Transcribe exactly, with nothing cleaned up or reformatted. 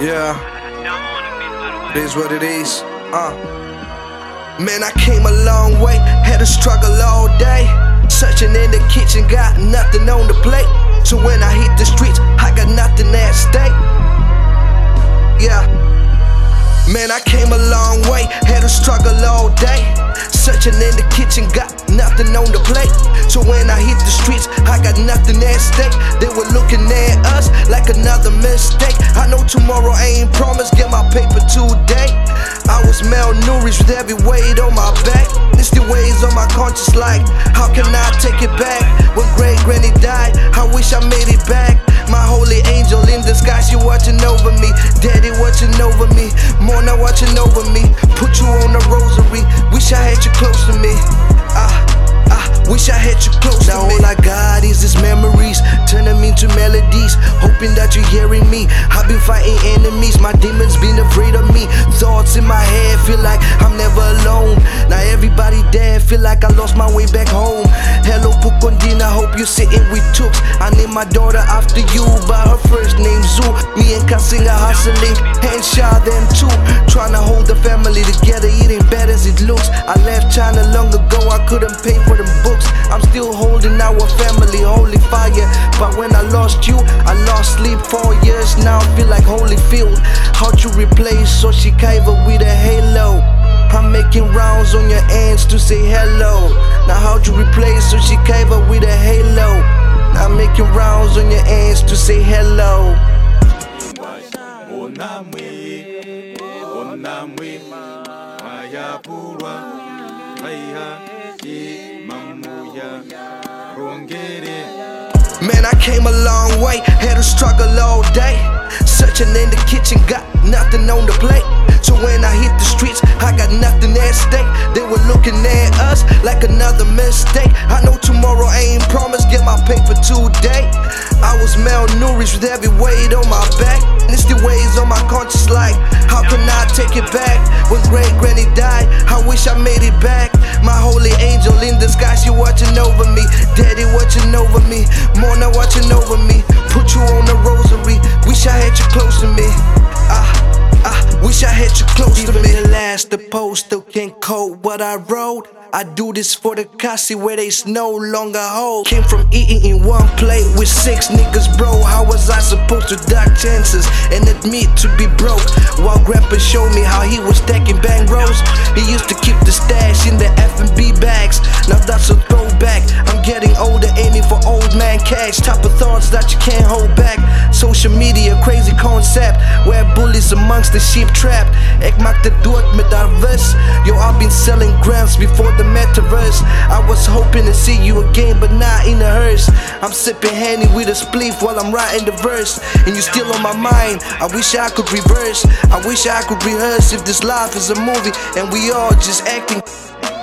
Yeah, it is what it is. Uh. Man, I came a long way, had to struggle all day. Searching in the kitchen, got nothing on the plate. So when I hit the streets, I got nothing at stake. Yeah. Man, I came a long way, had to struggle all day. Searching in the kitchen, got nothing on the plate. So when I hit the streets, I got nothing at stake. They were looking at us like another mistake. I know tomorrow ain't promised, get my paper today. I was malnourished with every weight on my back. It's the ways on my conscience, like, how can I take it back? When great granny died, I wish I made it back. My holy angel in the sky, she watching over me. Daddy watching over me, Mona watching over me. Put you on a rosary, wish I had you close to me. Ah, ah, wish I had you close now to me. Now all I got is these memories, turn them into melodies, hoping that you're hearing me. I've been fighting enemies, my demons been afraid of me. Thoughts in my head, feel like I'm never alone. Now everybody there, feel like I lost my way back home. Hello Pukondina, hope you're sitting with Tooks. I named my daughter after you, by her first name Zoo. Me and Kasinga hustling, and Shah them too. Tryna hold the family together, it ain't bad as it looks. I left China long ago, I couldn't pay for them books. I'm still holding our family, holy fire. But when I lost you, I lost sleep four years. Now I feel like Holyfield. How'd you replace Soshikaiva with a halo? I'm making rounds on your ends to say hello. Now how'd you replace Soshikaiva with a halo? Now I'm making rounds on your ends to say hello. Man, I came a long way, had to struggle all day. Searching in the kitchen, got nothing on the plate. So when I hit the streets, I got nothing at stake. They were looking at us like another mistake. I know tomorrow ain't promised, get my paper today. I was malnourished with every weight on my back. And it's the ways on my conscience, like, how can I take it back? When great granny died, I wish I made it back. My holy angel in the sky, she watching over me. Daddy watching over me, Mona watching over me. Put you on a rosary, wish I had you close to me. Ah, ah, wish I had you close Even to me. Even the last the post still can't code what I wrote. I do this for the Kasi where there's no longer hope. Came from eating in one plate with six niggas, bro. How was I supposed to duck chances and admit to be broke? While grandpa showed me how he was stacking bang rolls. He used to keep the stash in the F and B bags. Now that's a throwback. I'm getting older, aiming for old man cash. Type of thoughts that you can't hold back. Social media, crazy concept. Where bullies amongst the sheep trapped. Ek maak dit dood met haar vis. Yo, I've been selling grams before the metaverse. I was hoping to see you again, but not in a hearse. I'm sipping Henny with a spliff while I'm writing the verse, and you still on my mind. I wish I could reverse, I wish I could rehearse. If this life is a movie and we all just acting.